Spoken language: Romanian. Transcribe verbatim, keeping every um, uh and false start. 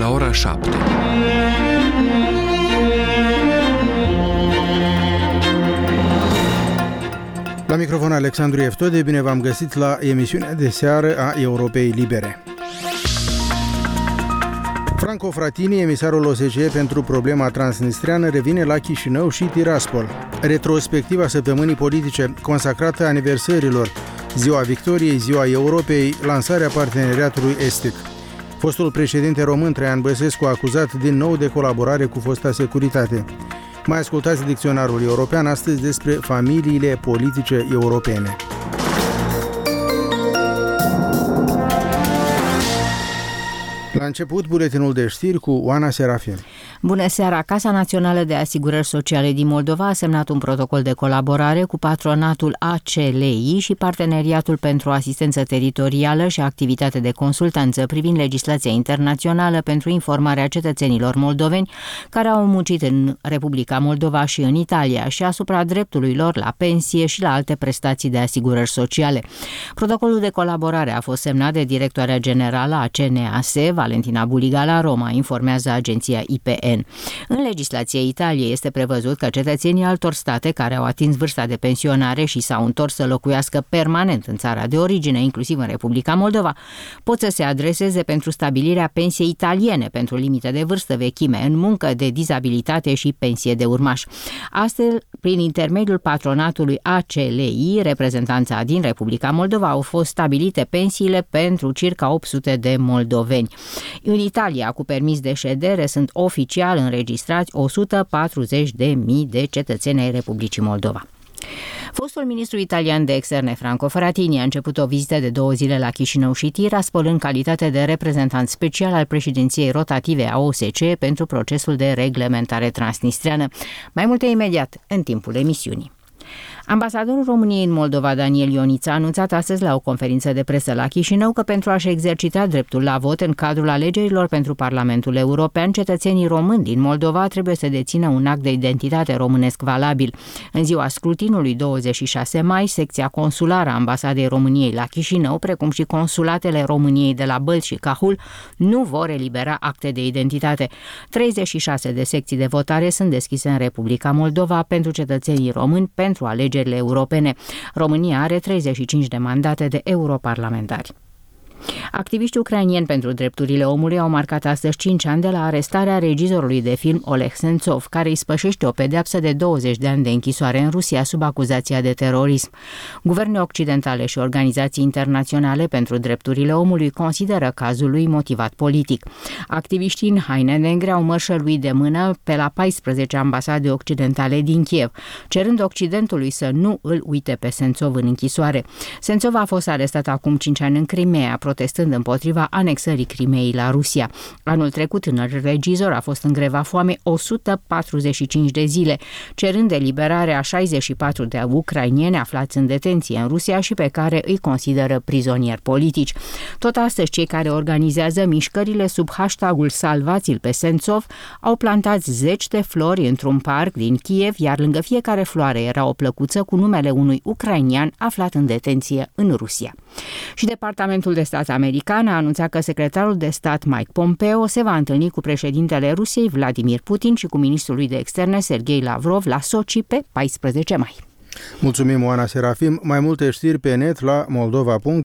la ora șapte. La microfon Alexandru Eftode, bine v-am găsit la emisiunea de seară a Europei Libere. Franco Frattini, emisarul O S C E pentru problema transnistreană, revine la Chișinău și Tiraspol. Retrospectiva săptămânii politice consacrată aniversărilor, Ziua Victoriei, Ziua Europei, lansarea parteneriatului estic. Fostul președinte român Traian Băsescu acuzat din nou de colaborare cu fosta securitate. Mai ascultați dicționarul european astăzi despre familiile politice europene. La început, buletinul de știri cu Oana Serafim. Bună seara! Casa Națională de Asigurări Sociale din Moldova a semnat un protocol de colaborare cu patronatul A C L I și Parteneriatul pentru Asistență Teritorială și Activitate de Consultanță privind legislația internațională pentru informarea cetățenilor moldoveni care au muncit în Republica Moldova și în Italia și asupra dreptului lor la pensie și la alte prestații de asigurări sociale. Protocolul de colaborare a fost semnat de directoarea generală a C N A S, Valentina Buliga, la Roma, informează agenția I P N. În legislația Italiei este prevăzut că cetățenii altor state care au atins vârsta de pensionare și s-au întors să locuiască permanent în țara de origine, inclusiv în Republica Moldova, pot să se adreseze pentru stabilirea pensiei italiene pentru limite de vârstă, vechime în muncă, de dizabilitate și pensie de urmaș. Astfel, prin intermediul patronatului A C L I, reprezentanța din Republica Moldova, au fost stabilite pensiile pentru circa opt sute de moldoveni. În Italia, cu permis de ședere, sunt oficial înregistrați o sută patruzeci de mii de cetățeni ai Republicii Moldova. Fostul ministru italian de externe Franco Frattini a început o vizită de două zile la Chișinău și Tiraspol în calitate de reprezentant special al președinției rotative a O S C E pentru procesul de reglementare transnistreană. Mai multe imediat, în timpul emisiunii. Ambasadorul României în Moldova, Daniel Ioniță, a anunțat astăzi la o conferință de presă la Chișinău că pentru a-și exercita dreptul la vot în cadrul alegerilor pentru Parlamentul European, cetățenii români din Moldova trebuie să dețină un act de identitate românesc valabil. În ziua scrutinului douăzeci și șase mai, secția consulară a Ambasadei României la Chișinău, precum și consulatele României de la Bălți și Cahul, nu vor elibera acte de identitate. treizeci și șase de secții de votare sunt deschise în Republica Moldova pentru cetățenii români pentru alegeri europene. România are treizeci și cinci de mandate de europarlamentari. Activiștii ucrainieni pentru drepturile omului au marcat astăzi cinci ani de la arestarea regizorului de film Oleg Sentsov, care îi spășește o pedeapsă de douăzeci de ani de închisoare în Rusia sub acuzația de terorism. Guverne occidentale și organizații internaționale pentru drepturile omului consideră cazul lui motivat politic. Activiștii în haine negre au mărșăluit de mână pe la paisprezece ambasade occidentale din Kiev, cerând Occidentului să nu îl uite pe Sentsov în închisoare. Sentsov a fost arestat acum cinci ani în Crimea, protestând împotriva anexării Crimeei la Rusia. Anul trecut, tânărul regizor a fost în greva foame o sută patruzeci și cinci de zile, cerând eliberarea a șaizeci și patru de ucrainieni aflați în detenție în Rusia și pe care îi consideră prizonieri politici. Tot astăzi, cei care organizează mișcările sub hashtagul Salvați-l pe Sentsov au plantat zeci de flori într-un parc din Kiev, iar lângă fiecare floare era o plăcuță cu numele unui ucrainian aflat în detenție în Rusia. Și Departamentul de Stat american a anunțat că secretarul de stat Mike Pompeo se va întâlni cu președintele Rusiei Vladimir Putin și cu ministrul lui de externe Sergei Lavrov la Sochi pe paisprezece mai. Mulțumim, Oana Serafim. Mai multe știri pe net la moldova punct